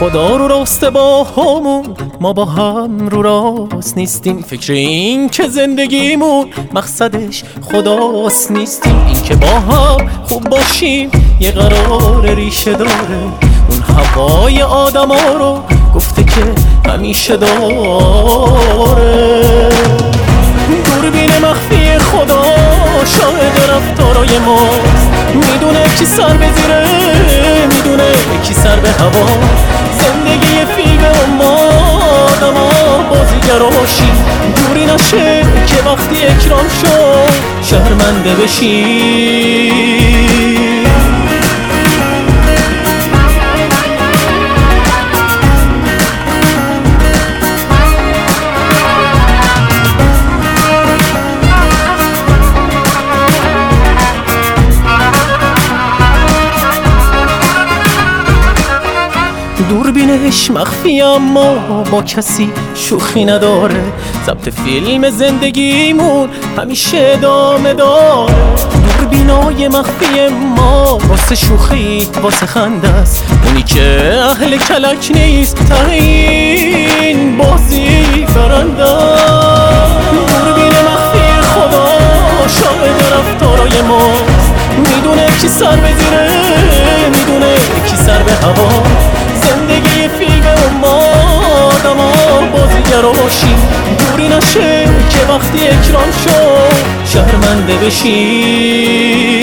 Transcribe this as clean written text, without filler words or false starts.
خدا رو راسته با همون، ما با هم رو راست نیستیم. فکر این که زندگیمون مقصدش خداست نیستیم. این که با هم خوب باشیم یه قرار ریشه داره، اون هوای آدم ها رو گفته که همیشه داره. دوربین مخفی خدا شاهد رفتارای ماست، میدونه کی سر به زیره، میدونه کی سر به هوا. زندگی فیلم ما آدما بازیگرا باشیم، دوری نشه که وقتی اکران شد شرمنده بشیم. دوربینش مخفی اما با کسی شوخی نداره، ضبط فیلم زندگیمون همیشه ادامه داره. دوربینای مخفی ما واسه شوخی واسه خنده است، اونی که اهل کلک نیست ته این بازی فرنده. دوربین مخفی خدا شاهد رفتارای ماست، میدونه کی سر به زیره، میدونه کی سر به هوا. زندگی فیلم ما آدما بازیگرا باشیم، دوری نشه که وقتی اکران شد شرمنده بشیم.